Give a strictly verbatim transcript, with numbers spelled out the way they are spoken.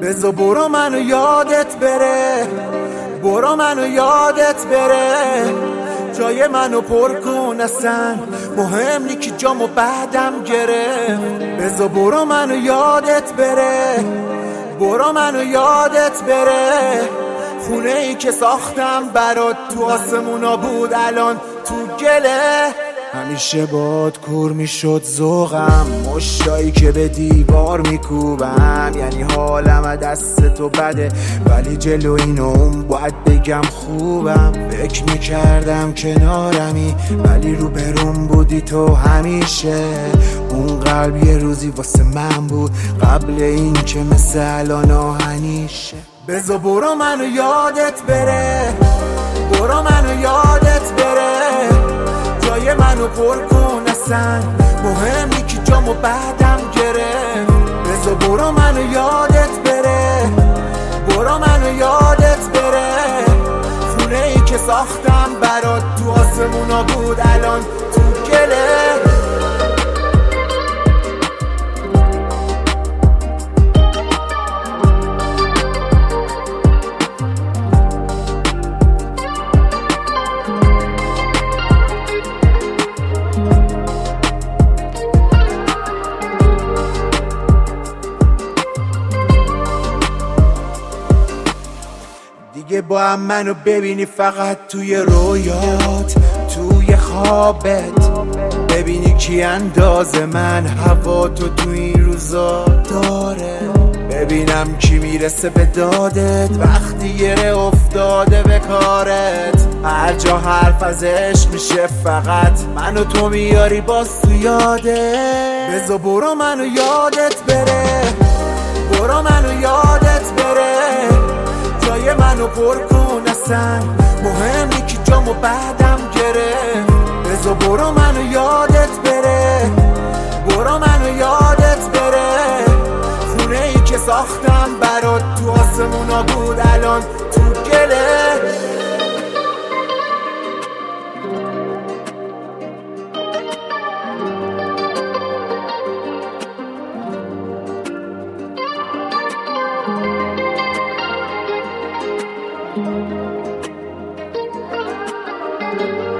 بزا برو منو یادت بره، برو منو یادت بره، جای منو پر کن اصلا مهم نی که جامو بعدم گرفت. بزا برو منو یادت بره، برو منو یادت بره، خونه ای که ساختم برات تو آسمونا بود الان تو گله. همیشه باد کور میشد ذوقم، مشتایی که به دیوار میکوبم، یعنی حالم دست تو بده ولی جلو این اون باید بگم خوبم. فکر میکردم کنارمی ولی رو بروم بودی تو همیشه. اون قلب یه روزی واسه من بود قبل این که مثل الان آهنیشه. بزا برو منو یادت بره، برو منو یادت بره، جای منو پر کن اصلا مهم نی که جامو بعدم گرفت. بزا برو منو یادت بره، برو منو یادت بره، خونه ای که ساختم برات تو آسمونا بود الان تو گله. دیگه با هم منو ببینی فقط توی رویات، توی خوابت، ببینی کی انداز من هوا تو تو این روزا داره، ببینم کی میرسه به دادت وقتی گره افتاده به کارت. هر جا حرف از عشق میشه فقط منو تو میاری باز تو یادت. بزا برو منو یادت بره، برو منو یادت بره، جای منو پر کن اصلا مهم نی که جامو بعدم گرفت. بزا برو منو یادت بره، برو منو یادت بره، خونه ای که ساختم برات تو آسمونا بود الان تو گله. Thank you.